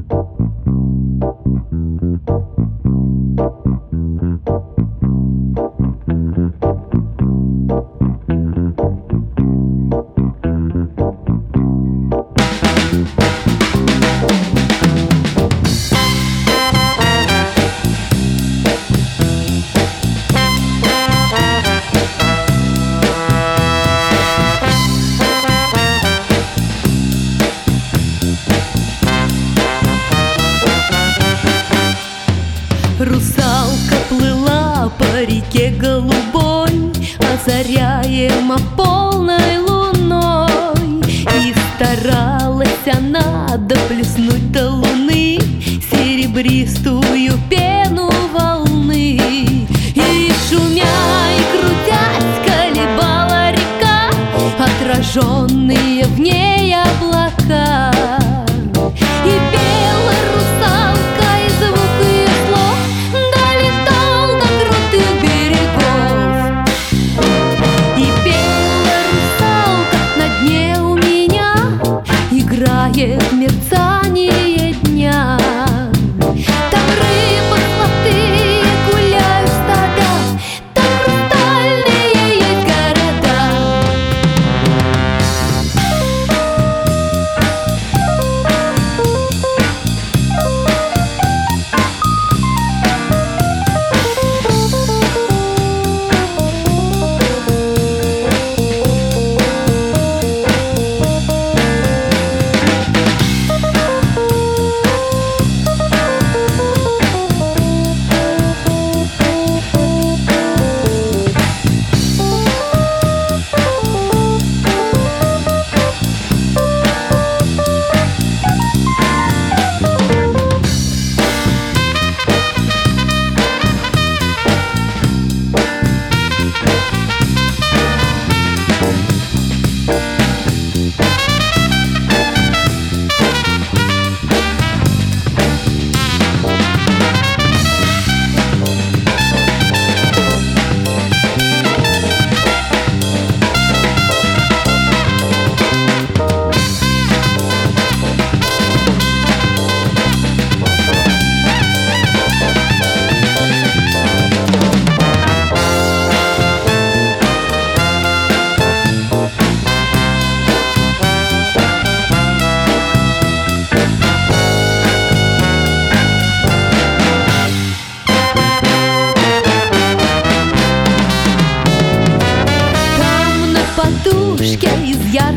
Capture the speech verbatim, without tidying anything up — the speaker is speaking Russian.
Русалка плыла по реке голубой, озаряема полной луной. И старалась она доплеснуть до луны серебристую пену волны. И шумя и крутясь колебала река отраженные в ней облака. И пела русалка, и звук ее слов долетал до крутых берегов. И пела русалка: на дне у меня играет мерцание дня. Там рыбы золотые гуляют в стадах, там хрустальные есть города. Подушке из яркого